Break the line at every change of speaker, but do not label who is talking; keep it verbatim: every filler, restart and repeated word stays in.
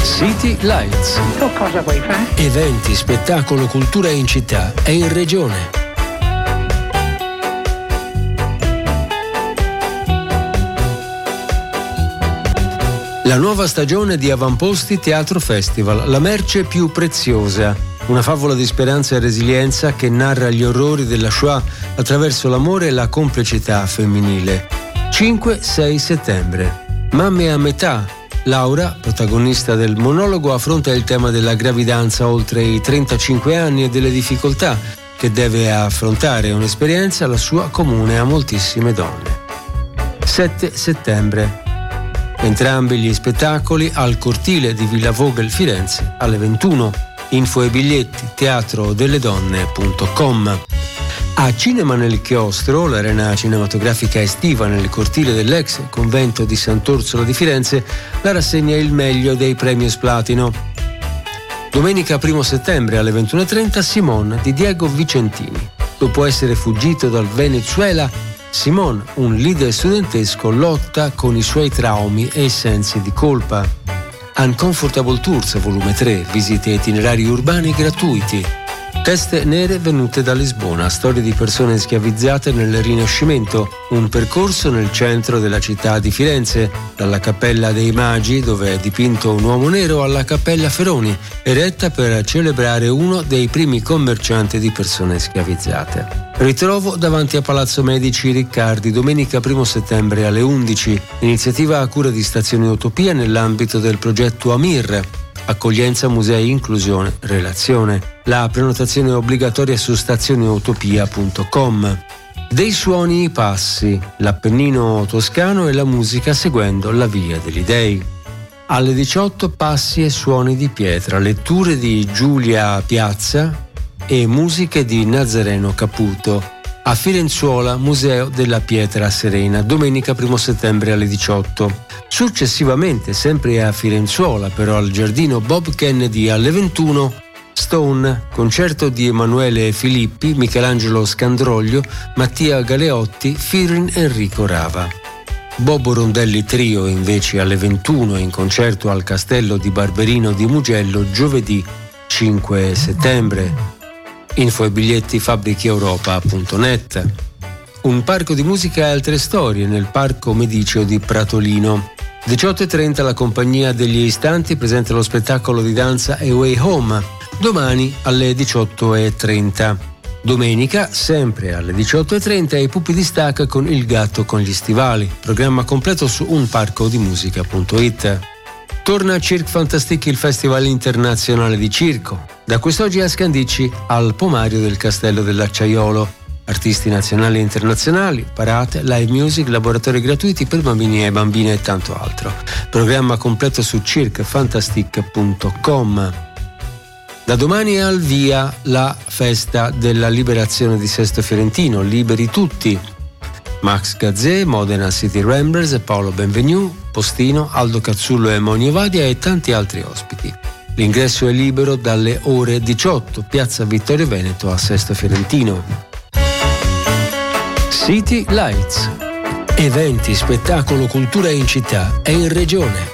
City Lights.
Tu cosa vuoi fare?
Eventi, spettacolo, cultura in città e in regione. La nuova stagione di Avamposti Teatro Festival, la merce più preziosa. Una favola di speranza e resilienza che narra gli orrori della Shoah attraverso l'amore e la complicità femminile. cinque sei settembre. Mamme a metà. Laura, protagonista del monologo, affronta il tema della gravidanza oltre i trentacinque anni e delle difficoltà che deve affrontare, un'esperienza la sua comune a moltissime donne. sette settembre. Entrambi gli spettacoli al cortile di Villa Vogel Firenze alle ventuno. Info e biglietti teatro delle donne punto com. A Cinema nel Chiostro, l'arena cinematografica estiva nel cortile dell'ex convento di Sant'Orsola di Firenze, la rassegna Il meglio dei Premios Platino. Domenica primo settembre alle ventuno e trenta Simone di Diego Vicentini. Dopo essere fuggito dal Venezuela, Simone, un leader studentesco, lotta con i suoi traumi e i sensi di colpa. Uncomfortable Tours, volume tre, visite e itinerari urbani gratuiti. Teste nere venute da Lisbona, storie di persone schiavizzate nel Rinascimento, un percorso nel centro della città di Firenze, dalla Cappella dei Magi, dove è dipinto un uomo nero, alla Cappella Feroni, eretta per celebrare uno dei primi commercianti di persone schiavizzate. Ritrovo davanti a Palazzo Medici Riccardi, domenica primo settembre alle undici, iniziativa a cura di Stazione Utopia nell'ambito del progetto Amir. Accoglienza, musei, inclusione, relazione. La prenotazione è obbligatoria su stazione utopia punto com. Dei suoni i passi, l'Appennino toscano e la musica seguendo la via degli dei. Alle diciotto passi e suoni di pietra, letture di Giulia Piazza e musiche di Nazareno Caputo. A Firenzuola, Museo della Pietra Serena, domenica primo settembre alle diciotto. Successivamente, sempre a Firenzuola, però al Giardino Bob Kennedy alle ventuno, Stone, concerto di Emanuele Filippi, Michelangelo Scandroglio, Mattia Galeotti, Firin Enrico Rava. Bobo Rondelli Trio invece alle ventuno in concerto al Castello di Barberino di Mugello giovedì cinque settembre. Info e biglietti fabbrichi europa punto net. Un parco di musica e altre storie nel Parco Mediceo di Pratolino. diciotto e trenta la Compagnia degli Istanti presenta lo spettacolo di danza A Way Home, domani alle diciotto e trenta. Domenica, sempre alle diciotto e trenta, i Pupi di Stacca con Il gatto con gli stivali, programma completo su un parco di musica punto it. Torna a Cirque Fantastique, il Festival internazionale di circo. Da quest'oggi a Scandicci, al Pomario del Castello dell'Acciaiolo. Artisti nazionali e internazionali, parate, live music, laboratori gratuiti per bambini e bambine e tanto altro. Programma completo su cirque fantastique punto com. Da domani è al via la festa della liberazione di Sesto Fiorentino, liberi tutti. Max Gazzè, Modena City Ramblers, Paolo Benvenu, Postino, Aldo Cazzullo e Monio Vadia e tanti altri ospiti. L'ingresso è libero dalle ore diciotto, Piazza Vittorio Veneto a Sesto Fiorentino. City Lights. Eventi, spettacolo, cultura in città e in regione.